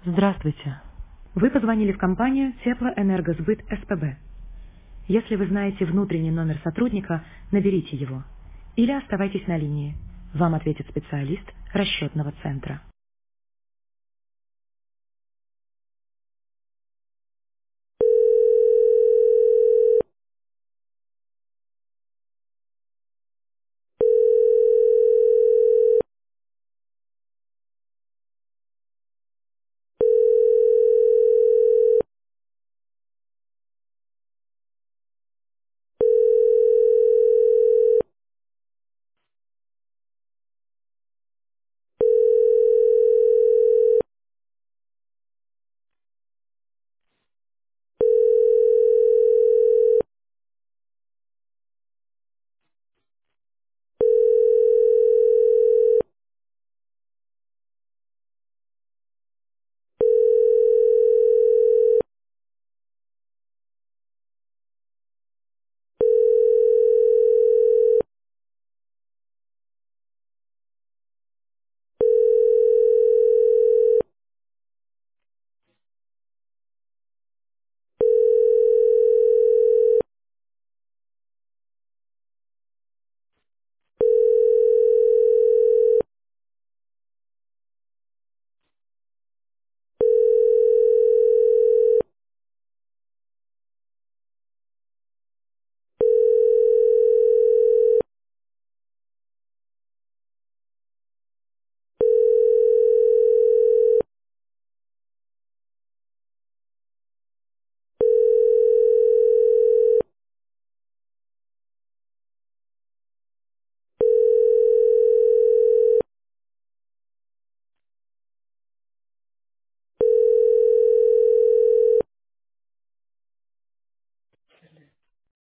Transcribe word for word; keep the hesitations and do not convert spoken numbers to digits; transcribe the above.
Здравствуйте. Вы позвонили в компанию Теплоэнергосбыт СПБ. Если вы знаете внутренний номер сотрудника, наберите его. Или оставайтесь на линии. Вам ответит специалист расчетного центра.